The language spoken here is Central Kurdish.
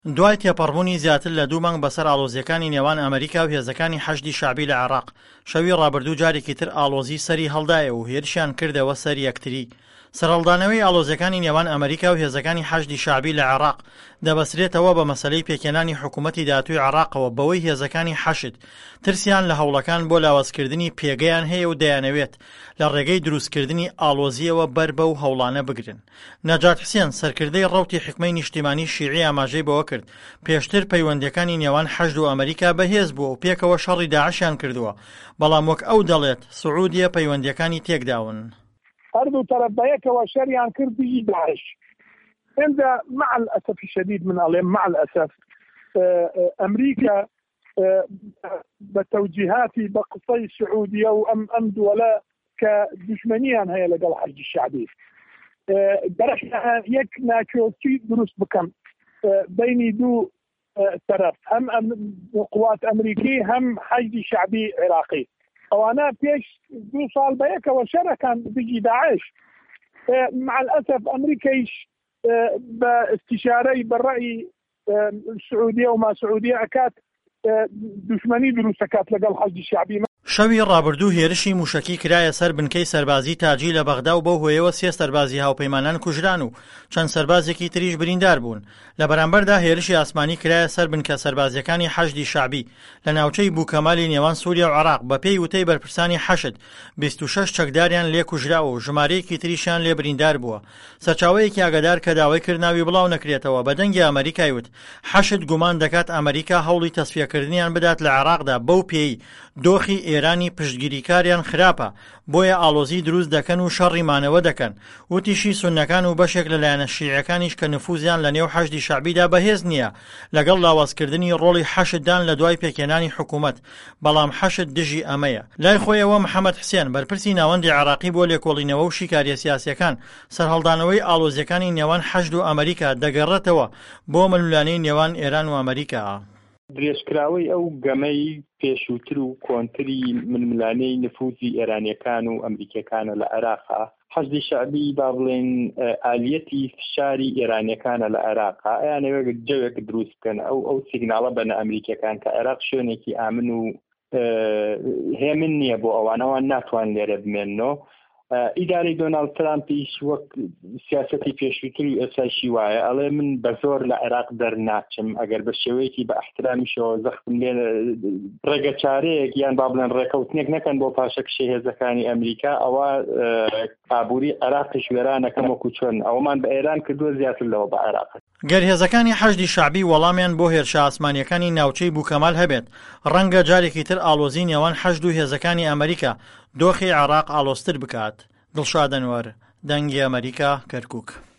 دوای تێپەڕبوونی زیاتر لە 2 مانگ بەسەر ئاڵۆزیەکانی نێوان ئەمریکا و هێزەکانی حەشدی شەعبی لە عێراق، شەوی ڕابردوو جارێکی تر ئاڵۆزی سەری هەڵدایە و هێرشیان کردەوە سەر یەکتری. سەرهەڵدانەوەی ئاڵۆزیەکانی نێوان ئەمریکا و هێزەکانی حەشدی شەعبی لە عێراق دەبەسرێتەوە بە مەسەلەی پێکێنانی حکوومەتی داهاتووی عێراقەوە بەوەی هێزەکانی حەشد ترسیان لە هەوڵەکان بۆ لاوازکردنی پێگەیان هەیە و دەیانەوێت لە ڕێگەی دروستکردنی ئاڵۆزیەوە بەر بەو هەوڵانە بگرن. نەجات حوسێن سەرکردەی ڕەوتی حکومەی نیشتیمانی شیعی ئاماژەی بەوە کرد پێشتر پەیوەندیەکانی نێوان حەشد و ئەمریکا بەهێز بووە و پێکەوە شەڕی داعشیان کردووە، بەڵام وەک ئەو دەڵێت سعودیە پەیوەندیەکانی تێکداون. هردو طرف بيكوا شريان كردي داعش. عند مع الأسف الشديد من عليهم مع الأسف أمريكا بتوجيهات بقصي السعودية وأم ولا كدشمنيا هي لقى الحج الشعبي. درحنا يكنا كوتي دروس بكم بين دو طرف هم قوات أمريكية هم حج شعبي عراقي. وانا بيش 2 صال بيك وشرا كان بيجي داعش. مع الاسف امريكيش باستشاري بالراي السعوديه وما سعوديه اكاد دشمني دروسكات لقى الحج الشعبي. شەوی ڕابردوو هێرشی موشکی کرایە سەر بنکەی سەربازی تاجی لە بەغدا و بەو هۆیەوە 3 سەربازی هاوپەیمانان کوژران و چەند سەربازێکی تریش بریندار بوون. لە بەرامبەردا هێرشی ئاسمانی کرایە سەر بنکە سەربازیەکانی حەشدی شەعبی لە ناوچەی بووکەمالی نێوان سووریا و عێراق بە پێی وتەی بەرپرسانی حەشد 26 چەکداریان لێ کوژراوە و ژمارەیەکی تریشیان لێ بریندار بووە. سەرچاوەیەکی ئاگادار کە داوای کردناوی بڵاو نەکرێتەوە بە دەنگی ئەمریکای وت حەشد گومان دەکات ئەمریکا هەوڵی تەسفیەکردنیان بدات لە عێراقدا بەو پێی دۆخی ئێرانی پشتگیریکاریان خراپە بۆیە ئاڵۆزی دروست دەکەن و شەڕی مانەوە دەکەن. وتیشی سونەکان و بەشێک لەلایەنە شیعەکانیش کە نفوزیان لە نێو حەشدی شەعبیدا بەهێز نییە لەگەڵ لاوازکردنی ڕۆڵی حەشددان لە دوای پێکێنانی حکوومەت، بەڵام حەشد دژی ئەمەیە. لای خۆیەوە محەممەد حوسێن بەرپرسی ناوەندی عێراقی بۆ لێکۆڵینەوە و شیکاریە سیاسیەکان سەرهەڵدانەوەی ئاڵۆزیەکانی نێوان حەشد و ئەمریکا دەگەڕێتەوە بۆ مەلولانەی نێوان ئێران و ئەمریکا. درێژکراوەی ئەو گەمەی پێشووتر و کۆنتری ململانەی نفوزی ئێرانیەکان و ئەمریکیەکانە لە عێراقا، حەشدی شەعبی با بڵێن ئالیەتی فشاری ئێرانیەکانە لە عێراقا ئەیانەوێت جەوێک دروست بکەن ئەو سیگناڵە بەنە ئەمریکیەکان کە عێراق شوێنێکی ئامن و هێمن نییە بۆ ئەوانەوان ناتوان لێرە بمێنەوە. ئیدارەی دۆناڵد ترامپیش وەک سیاسەتی پێشووتر و ئێساشی وایە ئەڵێ من بە زۆر لە عێراق دەرناچم ئەگەر بە شێوەیەکی بە احترامیشەوە زەختم لێ ڕێگە چارەیەک یان با بڵێن ڕێکەوتنێک نەکەن بۆ پاشەکشی هێزەکانی ئەمریکا ئەوە ئابووری عێراقیش وێرانەکەم وەکو چۆن ئەومان بە ئێران کردووە زیاتر لەوە بە عێراق. گەر هێزەکانی حەشدی شەعبی وەڵامیان بۆ هێرشە ئاسمانیەکانی ناوچەی بووکەمال هەبێت، ڕەنگە جارێکی تر ئاڵۆزی نێوان حەشد و هێزەکانی ئەمریکا دۆخی عێراق ئاڵۆزتر بکات. دڵشاد ئەنوەر، دەنگی ئەمریکا، کەرکووک.